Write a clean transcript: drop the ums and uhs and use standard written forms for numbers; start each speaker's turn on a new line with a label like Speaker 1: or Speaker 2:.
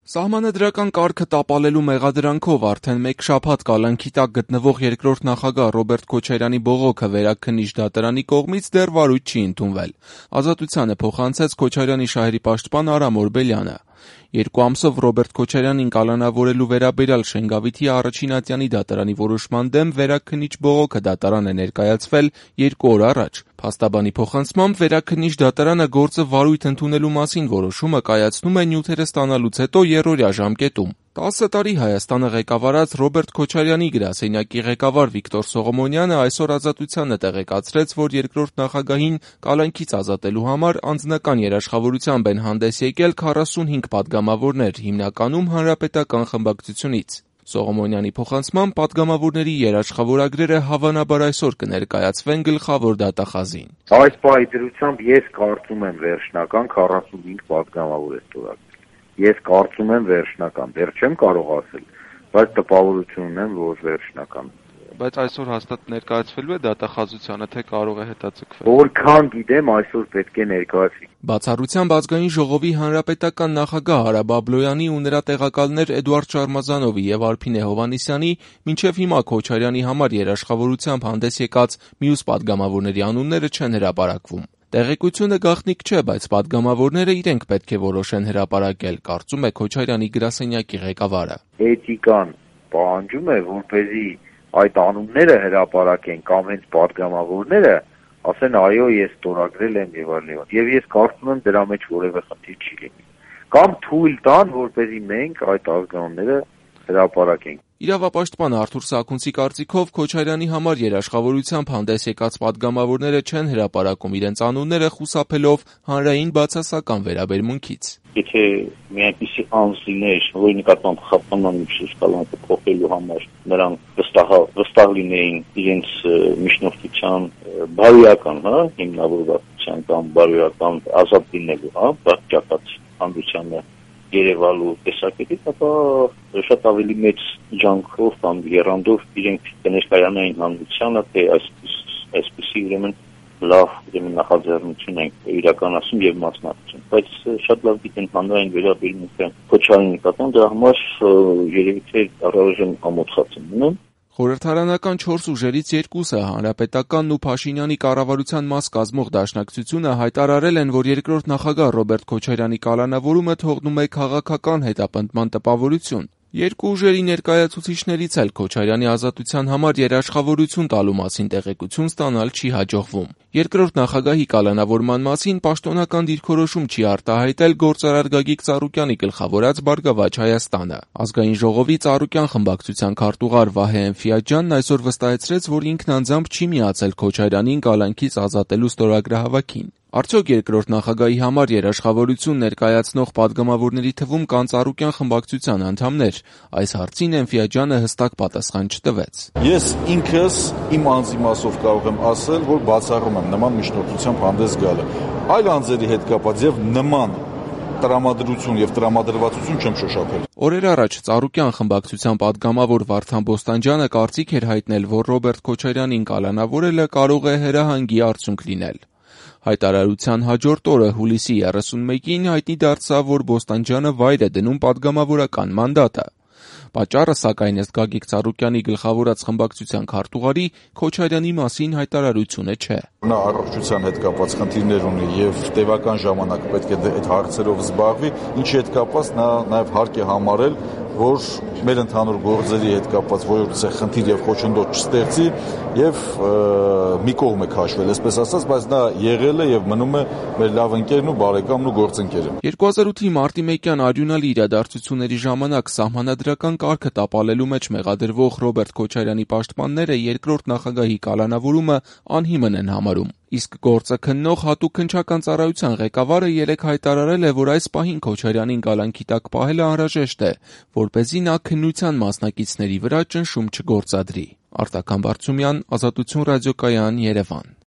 Speaker 1: Սահմանադրական կարգը տապալելու մեղադրանքով արդեն մեկ շաբաթ կալանքի տակ գտնվող երկրորդ նախագահ Ռոբերտ Քոչարյանի բողոքը Վերաքննիչ դատարանի կողմից դեռ վարույթ չի ընդունվել։ Ազատությանը փոխանցեց Քոչարյանի շահերի պաշտպան Արամ Օրբելյանը։ 2 ամսով Ռոբերտ Քոչարյանին կալանավորելու վերաբերյալ Շենգավիթի առաջին ատյանի դատարանի որոշման դեմ Վերաքննիչ բողոքը դատարան է ներկայացվել 2 օր առաջ։ Փաստաբանի փոխանցմամբ Վերաքննիչ դատարանը գործը վարույթ ընդունելու մասին որոշումը կայացնում է նյութերը ստանալուց հետո երրորդյա ժամկետում։ 10 տարի Հայաստանը ղեկավարած Ռոբերտ Քոչարյանի գրասենյակի ղեկավար Վիկտոր Սողոմոնյանը այսօր Ազատությանը տեղեկացրեց, որ երկրորդ նախագահին կալանքից ազատելու համար անձնական երաշխավորությամբ են հանդես եկել 45 պատգամավորներ, հիմնականում հանրապետական խմբակցությունից։ Սողոմոնյանի փոխանցմամբ պատգամավորների երաշխավորագրերը հավանաբար այսօր կներկայացվեն գլխավոր դատախազին։
Speaker 2: Այս պահի դրությամբ ես կարծում եմ վերջնական 45 պատգամավոր է ստորագրել։ Ես կարծում եմ վերջնական, դեռ չեմ կարող ասել, բայց տպավորություն ունեմ, որ վերջնական։
Speaker 1: Բայց այսօր հաստատ ներկայացվելու է դատախազությանը, թե կարող է հետաձգվել։
Speaker 2: Որքան գիտեմ, այսօր պետք է ներկայացվի։
Speaker 1: Բացառությամբ Ազգային ժողովի հանրապետական նախագահ Արա Բաբլոյանի ու նրա տեղակալներ Էդուարդ Շարմազանովի եւ Արփինե Հովհաննիսյանի մինչեւ հիմա Քոչարյանի համար երաշխավորությամբ հանդես եկած մյուս պատգամավորների անունները չեն հրապարակվում։ Տեղեկությունը գաղտնիք չէ, բայց պատգամավորները իրենք պետք է որոշեն հրապարակել, կարծում է Քոչարյանի գրասենյակի ղեկավարը։
Speaker 2: Էթիկան պահանջում է, որպեսզի այդ անունները հրապարակեն կամ հենց պատգամավորները ասեն այո, ես ստորագրել եմ եւ այլն։ Եվ ես կարծում եմ դրա մեջ որևէ խնդիր չի լինի։ Կամ թույլ տան, որպեսզի մենք այդ ազգանունները հրապարակենք։
Speaker 1: Իրավապաշտպան Արթուր Սաքունցի կարծիքով Քոչարյանի համար երաշխավորությամբ հանդես եկած պատգամավորները չեն հրապարակում իրենց անունները, խուսափելով հանրային բացասական վերաբերմունքից։
Speaker 3: Եթե մի այնպիսի անձ լիներ, որի նկատմամբ խափանման միջուց կալանքը փոխելու համար նրանք վստահ լինեին իրենց միջնորդության բարոյական, հիմնավորվածության կամ բարոյական ազատ լինելու, բացառված հանրությանը երևալու տեսակետից, ապա շատ ավելի մեծ ջանքով կամ եռանդով իրենք կներկայանային հանրությանը, թե այսպիսի ուրեմն լավ նախաձեռնություն են իրականացում եւ մասնակցում, բայց շատ լավ գիտեն հանրային վերաբերմունքը Քոչարյանի նկատմամբ, դրա համար երևի թե առայժմ ամոթխած են մնում։
Speaker 1: Խորհրդարանական 4 ուժերից 2-ը Հանրապետականն ու Փաշինյանի կառավարության մաս կազմող Դաշնակցությունը հայտարարել են, որ երկրորդ նախագահ Ռոբերտ Քոչարյանի կալանավորումը թողնում է քաղաքական հետապնդման տպավորություն։ 2 ուժերի ներկայացուցիչներից էլ Քոչարյանի ազատության համար երաշխավորություն տալու մասին տեղեկություն ստանալ չի հաջողվում։ Երկրորդ նախագահի կալանավորման մասին պաշտոնական դիրքորոշում չի արտահայտել գործարար Գագիկ Ծառուկյանի գլխավորած Բարգավաճ Հայաստանը։ Ազգային ժողովի Ծառուկյան խմբակցության քարտուղար Վահե Էնֆիաջյանն այսօր վստահեցրեց, որ ինքն անձամբ չի միացել Քոչարյանին կալանքից ազատելու ստորագրահավաքին։ Արդյոք երկրորդ նախագահի համար երաշխավորություն ներկայացնող պատգամավորների թվում կան Ծառուկյան խմբակցության անդամներ։ Այս հարցին Էնֆիաջյանը հստակ պատասխան չտվեց։
Speaker 4: Ես ինքս իմ անձի մասով կարող եմ ասել, որ բացառում եմ նման միջնորդությամբ հանդես գալը։ Այլ անձերի հետ կապված եւ նման տրամադրություն եւ տրամադրվածություն չեմ շոշափել։
Speaker 1: Օրեր առաջ Ծառուկյան խմբակցության պատգամավոր Վարդան Բոստանջյանը կարծիք էր հայտնել, որ Ռոբերտ Քոչարյանին կալանավորելը կարող է հրահանգի արդյունք լինել։ Հայտարարության հաջորդ օրը հուլիսի 31-ին հայտնի դարձավ, որ Բոստանջյանը վայր է դնում պատգամավորական մանդատը։ Պատճառը, սակայն, ըստ Գագիկ Ծառուկյանի գլխավորած խմբակցության քարտուղարի Քոչարյանի մասին հայտարարությունը չէ։
Speaker 4: Նա առողջության հետ կապված խնդիրներ ունի եւ տևական ժամանակ պետք է այդ հարցերով զբաղվի, ինչի հետ կապված նա նաեւ հարկ է համարել, որ մեր ընդհանուր գործերի հետ կապված որևէ խնդիր եւ խոչընդոտ չստեղծի եւ մի կողմ է քաշվել, այսպես ասած, բայց նա եղել է եւ մնում է մեր լավ ընկերն ու բարեկամն ու գործընկերը։
Speaker 1: 2008-ի մարտի 1-յան արյունալի իրադարձությունների ժամանակ սահմանադրական կարգը տապալելու մեջ մեղադրվող Ռոբերտ Քոչարյանի պաշտպանները երկրորդ նախագահի կալանավորումը անհիմն են համարում։ Իսկ գործը քննող հատուկ քննչական ծառայության ղեկավարը երեկ հայտարարել է, որ այս պահին Քոչարյանին կալանքի տակ պահելը անհրաժեշտ է, որպեսզի նա քննության մասնակիցների վրա ճնշում չգործադրի։ Արտակամ Բարծումյան, Ազատություն ռադիոկայան, Երևան։